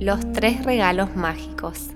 Los 3 regalos mágicos.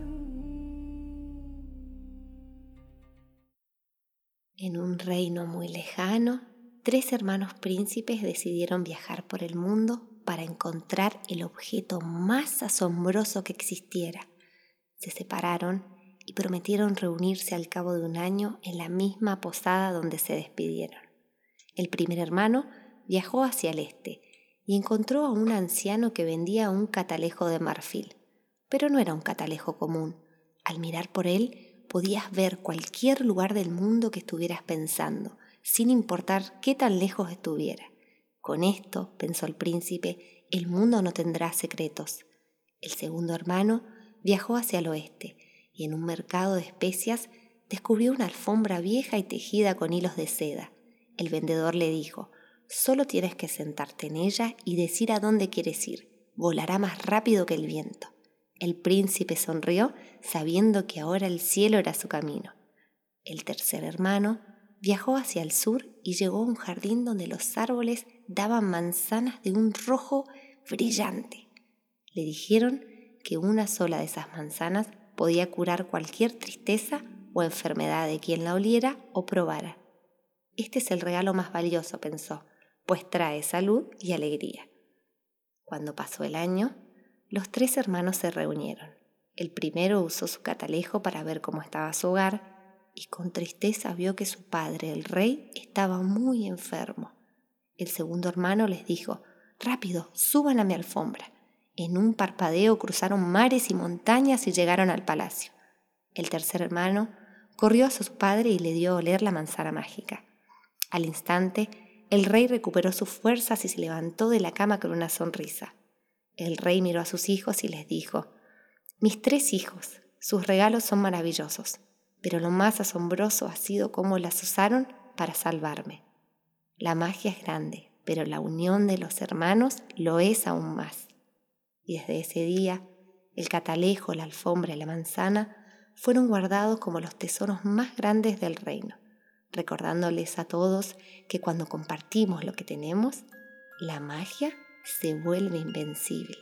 En un reino muy lejano, 3 hermanos príncipes decidieron viajar por el mundo para encontrar el objeto más asombroso que existiera. Se separaron y prometieron reunirse al cabo de un año en la misma posada donde se despidieron. El primer hermano viajó hacia el este y encontró a un anciano que vendía un catalejo de marfil. Pero no era un catalejo común. Al mirar por él, podías ver cualquier lugar del mundo que estuvieras pensando, sin importar qué tan lejos estuviera. Con esto, pensó el príncipe, el mundo no tendrá secretos. El segundo hermano viajó hacia el oeste y en un mercado de especias descubrió una alfombra vieja y tejida con hilos de seda. El vendedor le dijo: «Solo tienes que sentarte en ella y decir a dónde quieres ir. Volará más rápido que el viento». El príncipe sonrió, sabiendo que ahora el cielo era su camino. El tercer hermano viajó hacia el sur y llegó a un jardín donde los árboles daban manzanas de un rojo brillante. Le dijeron que una sola de esas manzanas podía curar cualquier tristeza o enfermedad de quien la oliera o probara. Este es el regalo más valioso, pensó, pues trae salud y alegría. Cuando pasó el año, los 3 hermanos se reunieron. El primero usó su catalejo para ver cómo estaba su hogar y con tristeza vio que su padre, el rey, estaba muy enfermo. El segundo hermano les dijo: «Rápido, suban a mi alfombra». En un parpadeo cruzaron mares y montañas y llegaron al palacio. El tercer hermano corrió hacia su padre y le dio a oler la manzana mágica. Al instante, el rey recuperó sus fuerzas y se levantó de la cama con una sonrisa. El rey miró a sus hijos y les dijo: «Mis 3 hijos, sus regalos son maravillosos, pero lo más asombroso ha sido cómo las usaron para salvarme. La magia es grande, pero la unión de los hermanos lo es aún más». Y desde ese día, el catalejo, la alfombra y la manzana fueron guardados como los tesoros más grandes del reino, recordándoles a todos que cuando compartimos lo que tenemos, la magia se vuelve invencible.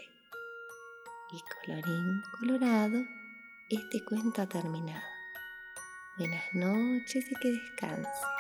Y colorín colorado, este cuento ha terminado. Buenas noches y que descanse.